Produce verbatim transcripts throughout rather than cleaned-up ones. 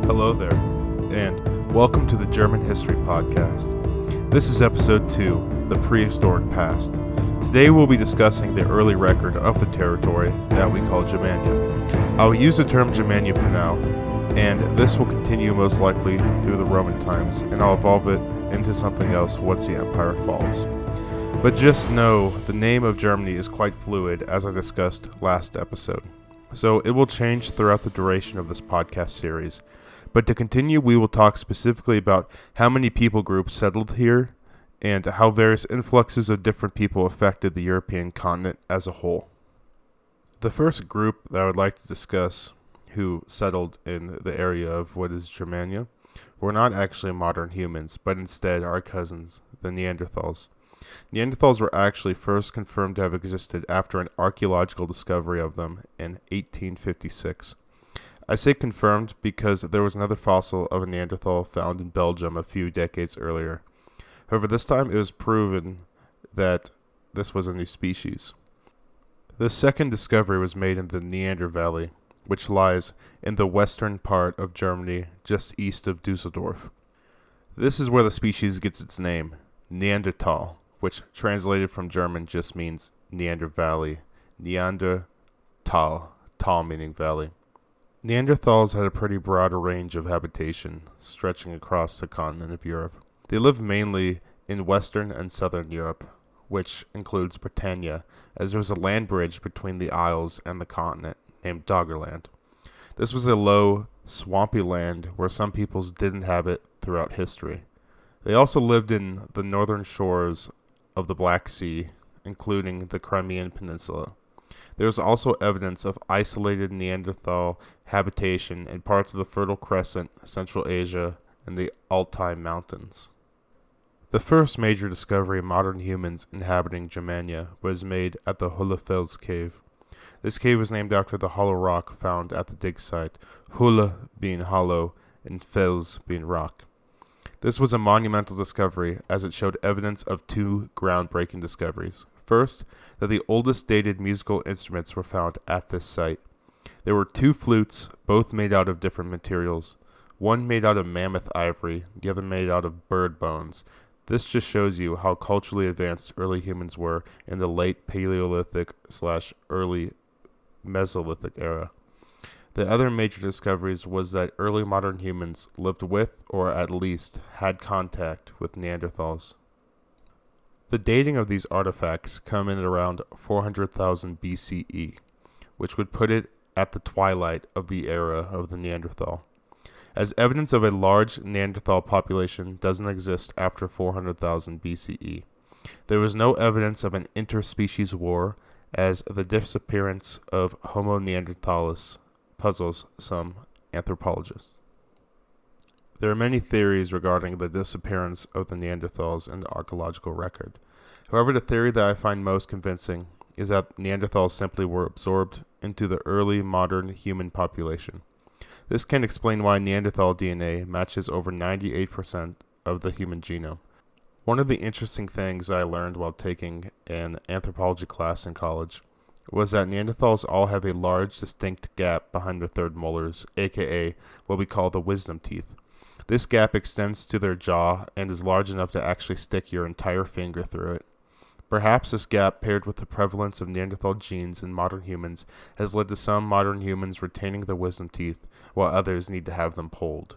Hello there, and welcome to the German History Podcast. This is episode two, The Prehistoric Past. Today we'll be discussing the early record of the territory that we call Germania. I will use the term Germania for now, and this will continue most likely through the Roman times, and I'll evolve it into something else once the empire falls. But just know, the name of Germany is quite fluid, as I discussed last episode. So it will change throughout the duration of this podcast series. But to continue, we will talk specifically about how many people groups settled here and how various influxes of different people affected the European continent as a whole. The first group that I would like to discuss who settled in the area of what is Germania were not actually modern humans, but instead our cousins, the Neanderthals. Neanderthals were actually first confirmed to have existed after an archaeological discovery of them in eighteen fifty-six. I say confirmed because there was another fossil of a Neanderthal found in Belgium a few decades earlier. However, this time it was proven that this was a new species. The second discovery was made in the Neander Valley, which lies in the western part of Germany, just east of Dusseldorf. This is where the species gets its name, Neanderthal, which translated from German just means Neander Valley. Neander, Tal, Tal meaning valley. Neanderthals had a pretty broad range of habitation, stretching across the continent of Europe. They lived mainly in Western and Southern Europe, which includes Britannia, as there was a land bridge between the Isles and the continent, named Doggerland. This was a low, swampy land where some peoples did inhabit throughout history. They also lived in the northern shores of the Black Sea, including the Crimean Peninsula. There is also evidence of isolated Neanderthal habitation in parts of the Fertile Crescent, Central Asia, and the Altai Mountains. The first major discovery of modern humans inhabiting Germania was made at the Höhlefels cave. This cave was named after the hollow rock found at the dig site, Höhle being hollow and Fels being rock. This was a monumental discovery as it showed evidence of two groundbreaking discoveries. First, that the oldest dated musical instruments were found at this site. There were two flutes, both made out of different materials. One made out of mammoth ivory, the other made out of bird bones. This just shows you how culturally advanced early humans were in the late Paleolithic slash early Mesolithic era. The other major discoveries was that early modern humans lived with, or at least had contact with, Neanderthals. The dating of these artifacts come in at around four hundred thousand B C E, which would put it at the twilight of the era of the Neanderthal. As evidence of a large Neanderthal population doesn't exist after four hundred thousand B C E, there was no evidence of an interspecies war, as the disappearance of Homo neanderthalis puzzles some anthropologists. There are many theories regarding the disappearance of the Neanderthals in the archaeological record. However, the theory that I find most convincing is that Neanderthals simply were absorbed into the early modern human population. This can explain why Neanderthal D N A matches over ninety-eight percent of the human genome. One of the interesting things I learned while taking an anthropology class in college was that Neanderthals all have a large, distinct gap behind their third molars, aka what we call the wisdom teeth. This gap extends to their jaw and is large enough to actually stick your entire finger through it. Perhaps this gap, paired with the prevalence of Neanderthal genes in modern humans, has led to some modern humans retaining their wisdom teeth, while others need to have them pulled.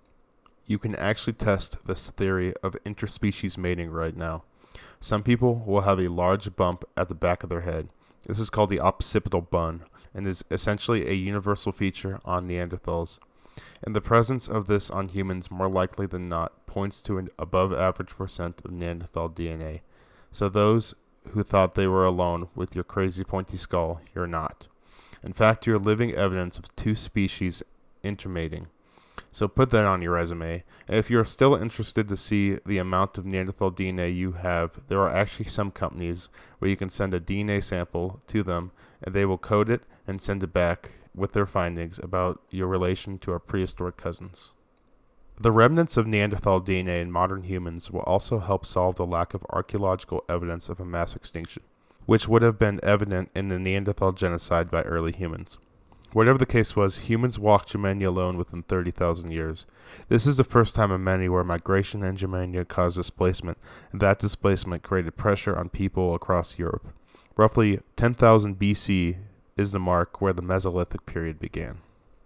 You can actually test this theory of interspecies mating right now. Some people will have a large bump at the back of their head. This is called the occipital bun, and is essentially a universal feature on Neanderthals. And the presence of this on humans more likely than not points to an above average percent of Neanderthal D N A. So those who thought they were alone with your crazy pointy skull, you're not. In fact, you're living evidence of two species intermating. So put that on your resume. And if you're still interested to see the amount of Neanderthal D N A you have, there are actually some companies where you can send a D N A sample to them, and they will code it and send it back with their findings about your relation to our prehistoric cousins. The remnants of Neanderthal D N A in modern humans will also help solve the lack of archaeological evidence of a mass extinction, which would have been evident in the Neanderthal genocide by early humans. Whatever the case was, humans walked Germania alone within thirty thousand years. This is the first time in many where migration in Germania caused displacement, and that displacement created pressure on people across Europe. Roughly ten thousand B C is the mark where the Mesolithic period began.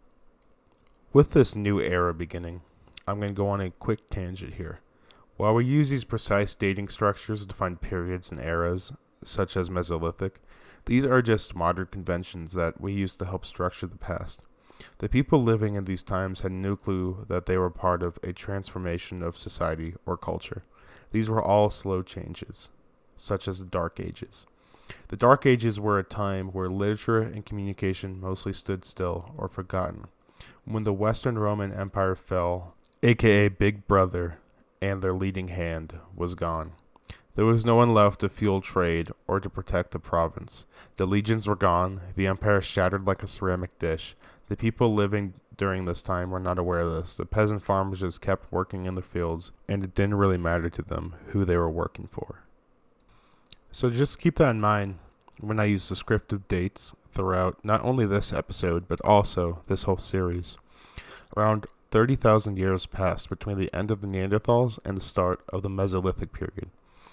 With this new era beginning, I'm going to go on a quick tangent here. While we use these precise dating structures to define periods and eras, such as Mesolithic, these are just modern conventions that we use to help structure the past. The people living in these times had no clue that they were part of a transformation of society or culture. These were all slow changes, such as the Dark Ages. The Dark Ages were a time where literature and communication mostly stood still or forgotten. When the Western Roman Empire fell, aka Big Brother, and their leading hand was gone. There was no one left to fuel trade or to protect the province. The legions were gone, the empire shattered like a ceramic dish. The people living during this time were not aware of this. The peasant farmers just kept working in the fields, and it didn't really matter to them who they were working for. So just keep that in mind when I use descriptive dates throughout not only this episode, but also this whole series. Around thirty thousand years passed between the end of the Neanderthals and the start of the Mesolithic period.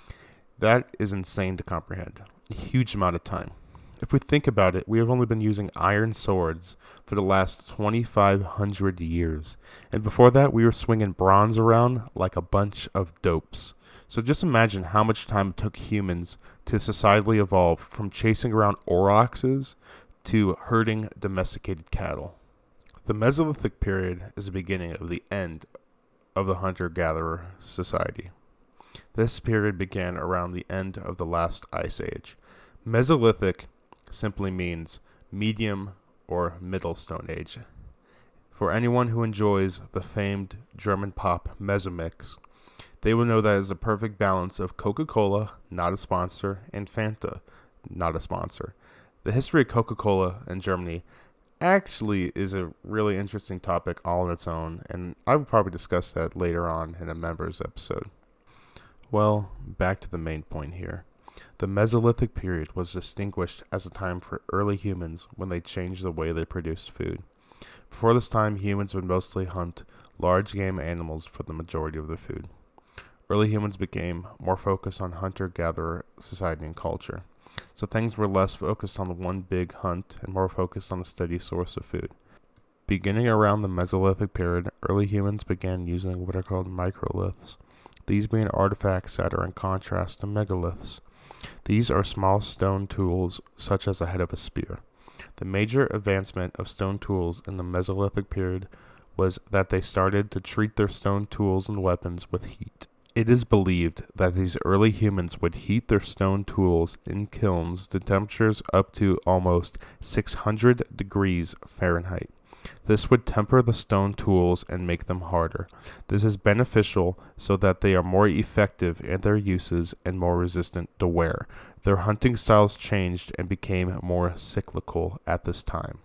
That is insane to comprehend. A huge amount of time. If we think about it, we have only been using iron swords for the last twenty-five hundred years. And before that, we were swinging bronze around like a bunch of dopes. So just imagine how much time it took humans to societally evolve from chasing around aurochses to herding domesticated cattle. The Mesolithic period is the beginning of the end of the hunter-gatherer society. This period began around the end of the last ice age. Mesolithic simply means medium or middle Stone Age. For anyone who enjoys the famed German pop Mezzomix, they will know that it is a perfect balance of Coca-Cola, not a sponsor, and Fanta, not a sponsor. The history of Coca-Cola in Germany actually is a really interesting topic all on its own, and I will probably discuss that later on in a members episode. Well, back to the main point here. The Mesolithic period was distinguished as a time for early humans when they changed the way they produced food. Before this time, humans would mostly hunt large game animals for the majority of their food. Early humans became more focused on hunter-gatherer society and culture, so things were less focused on the one big hunt and more focused on a steady source of food. Beginning around the Mesolithic period, early humans began using what are called microliths, these being artifacts that are in contrast to megaliths. These are small stone tools, such as the head of a spear. The major advancement of stone tools in the Mesolithic period was that they started to treat their stone tools and weapons with heat. It is believed that these early humans would heat their stone tools in kilns to temperatures up to almost six hundred degrees Fahrenheit. This would temper the stone tools and make them harder. This is beneficial so that they are more effective in their uses and more resistant to wear. Their hunting styles changed and became more cyclical at this time.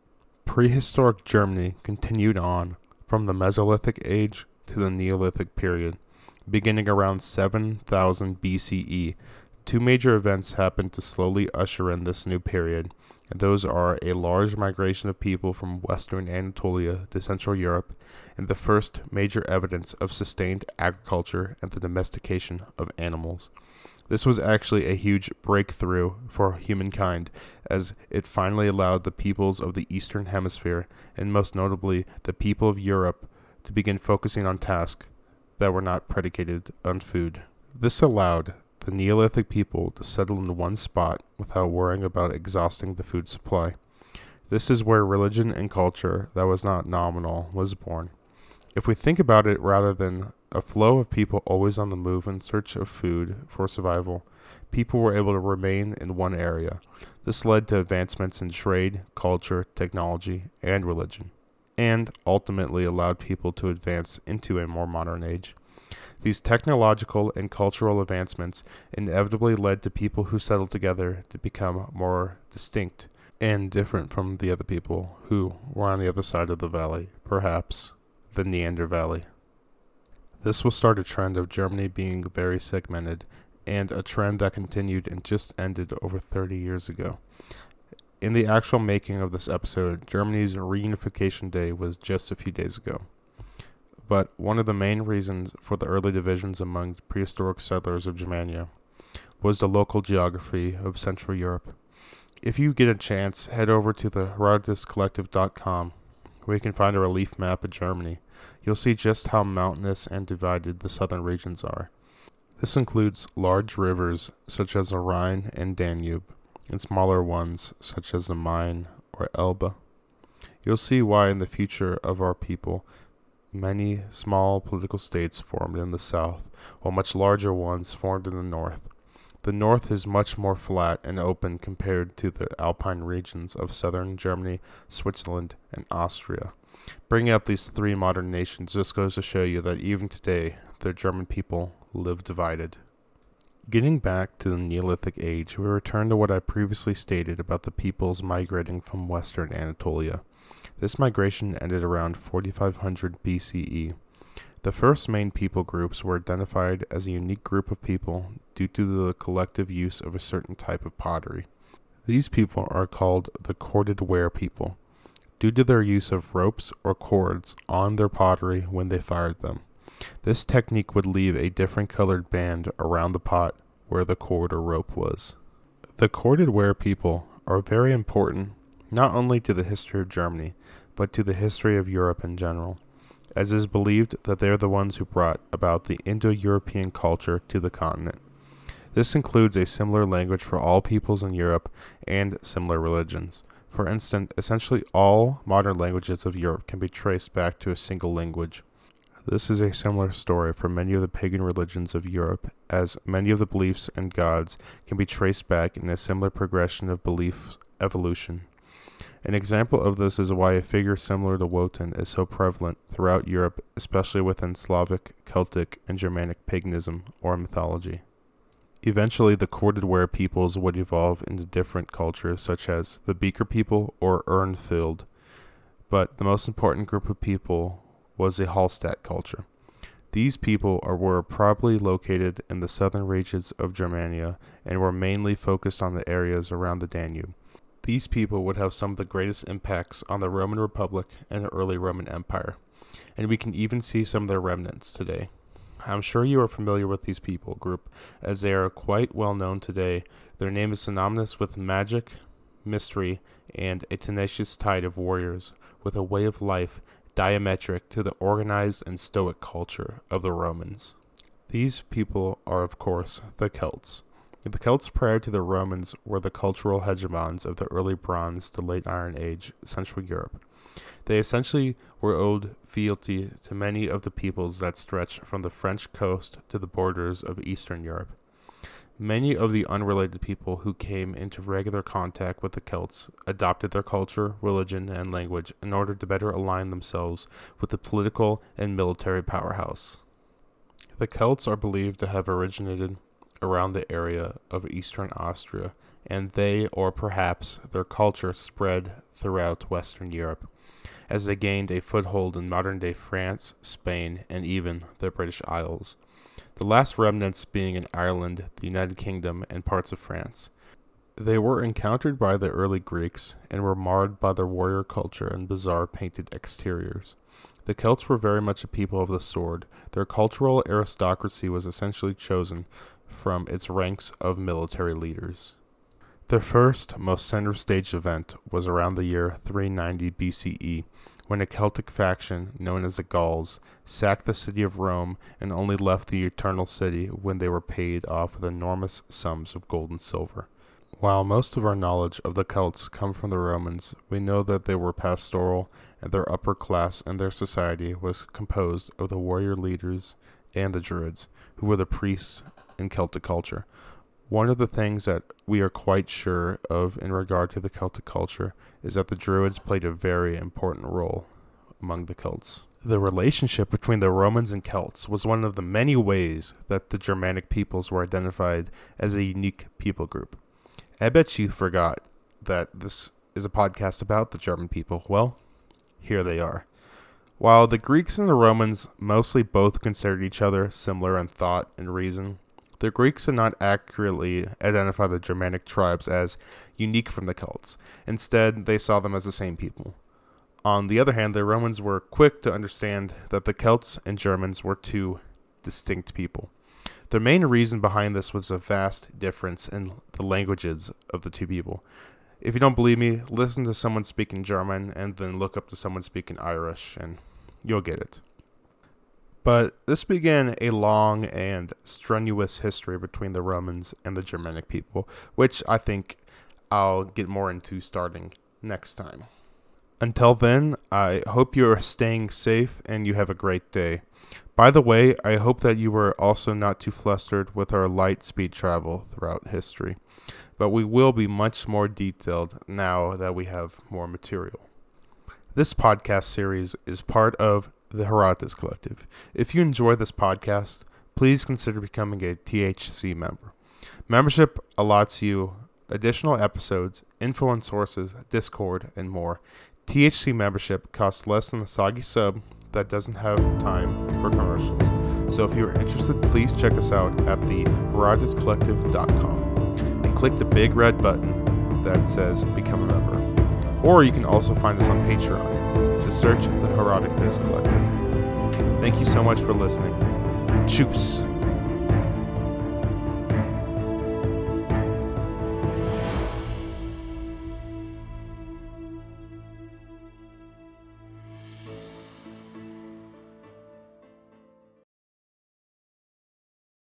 Prehistoric Germany continued on from the Mesolithic age to the Neolithic period. Beginning around seven thousand B C E, two major events happened to slowly usher in this new period, and those are a large migration of people from western Anatolia to Central Europe, and the first major evidence of sustained agriculture and the domestication of animals. This was actually a huge breakthrough for humankind, as it finally allowed the peoples of the Eastern Hemisphere, and most notably the people of Europe, to begin focusing on tasks that were not predicated on food. This allowed the Neolithic people to settle in one spot without worrying about exhausting the food supply. This is where religion and culture that was not nominal was born. If we think about it, rather than a flow of people always on the move in search of food for survival, people were able to remain in one area. This led to advancements in trade, culture, technology, and religion, and ultimately allowed people to advance into a more modern age. These technological and cultural advancements inevitably led to people who settled together to become more distinct and different from the other people who were on the other side of the valley, perhaps the Neander Valley. This will start a trend of Germany being very segmented, and a trend that continued and just ended over thirty years ago. in the actual making of this episode, Germany's reunification day was just a few days ago. But one of the main reasons for the early divisions among prehistoric settlers of Germania was the local geography of Central Europe. If you get a chance, head over to the Herodotus Collective dot com, where you can find a relief map of Germany. You'll see just how mountainous and divided the southern regions are. This includes large rivers such as the Rhine and Danube, and smaller ones such as the Main or Elbe. You'll see why in the future of our people, many small political states formed in the south, while much larger ones formed in the north. The north is much more flat and open compared to the alpine regions of southern Germany, Switzerland, and Austria. Bringing up these three modern nations just goes to show you that even today, the German people live divided. Getting back to the Neolithic Age, we return to what I previously stated about the peoples migrating from western Anatolia. This migration ended around forty-five hundred B C E. The first main people groups were identified as a unique group of people due to the collective use of a certain type of pottery. These people are called the corded ware people, due to their use of ropes or cords on their pottery when they fired them. This technique would leave a different colored band around the pot where the cord or rope was. The corded ware people are very important not only to the history of Germany, but to the history of Europe in general, as it is believed that they are the ones who brought about the Indo-European culture to the continent. This includes a similar language for all peoples in Europe and similar religions. For instance, essentially all modern languages of Europe can be traced back to a single language. This is a similar story for many of the pagan religions of Europe, as many of the beliefs and gods can be traced back in a similar progression of belief evolution. An example of this is why a figure similar to Wotan is so prevalent throughout Europe, especially within Slavic, Celtic, and Germanic paganism or mythology. Eventually, the corded ware peoples would evolve into different cultures, such as the Beaker people or Urnfield, but the most important group of people was the Hallstatt culture. These people are, were probably located in the southern regions of Germania and were mainly focused on the areas around the Danube. These people would have some of the greatest impacts on the Roman Republic and the early Roman Empire, and we can even see some of their remnants today. I'm sure you are familiar with these people group, as they are quite well known today. Their name is synonymous with magic, mystery, and a tenacious tide of warriors, with a way of life diametric to the organized and stoic culture of the Romans. These people are, of course, the Celts. The Celts prior to the Romans were the cultural hegemons of the early Bronze to late Iron Age Central Europe. They essentially were owed fealty to many of the peoples that stretched from the French coast to the borders of Eastern Europe. Many of the unrelated people who came into regular contact with the Celts adopted their culture, religion, and language in order to better align themselves with the political and military powerhouse. The Celts are believed to have originated around the area of eastern Austria, and they, or perhaps their culture, spread throughout Western Europe, as they gained a foothold in modern-day France, Spain, and even the British Isles, the last remnants being in Ireland, the United Kingdom, and parts of France. They were encountered by the early Greeks, and were marred by their warrior culture and bizarre painted exteriors. The Celts were very much a people of the sword. Their cultural aristocracy was essentially chosen from its ranks of military leaders. Their first, most center stage event was around the year three ninety B C E, when a Celtic faction, known as the Gauls, sacked the city of Rome and only left the Eternal City when they were paid off with enormous sums of gold and silver. While most of our knowledge of the Celts come from the Romans, we know that they were pastoral, and their upper class in their society was composed of the warrior leaders and the Druids, who were the priests in Celtic culture. One of the things that we are quite sure of in regard to the Celtic culture is that the Druids played a very important role among the Celts. The relationship between the Romans and Celts was one of the many ways that the Germanic peoples were identified as a unique people group. I bet you forgot that this is a podcast about the German people. Well, here they are. While the Greeks and the Romans mostly both considered each other similar in thought and reason, The Greeks did not accurately identify the Germanic tribes as unique from the Celts. Instead, they saw them as the same people. On the other hand, the Romans were quick to understand that the Celts and Germans were two distinct people. The main reason behind this was a vast difference in the languages of the two people. If you don't believe me, listen to someone speaking German and then look up to someone speaking Irish, and you'll get it. But this began a long and strenuous history between the Romans and the Germanic people, which I think I'll get more into starting next time. Until then, I hope you are staying safe and you have a great day. By the way, I hope that you were also not too flustered with our light speed travel throughout history, but we will be much more detailed now that we have more material. This podcast series is part of the Herodotus Collective. If you enjoy this podcast, please consider becoming a T H C member. Membership allots you additional episodes, info on sources, Discord, and more. T H C membership costs less than a soggy sub that doesn't have time for commercials. So if you're interested, please check us out at the herodotus collective dot com and click the big red button that says Become a Member. Or you can also find us on Patreon. Just search the Herodotus Collective. Thank you so much for listening. Choose.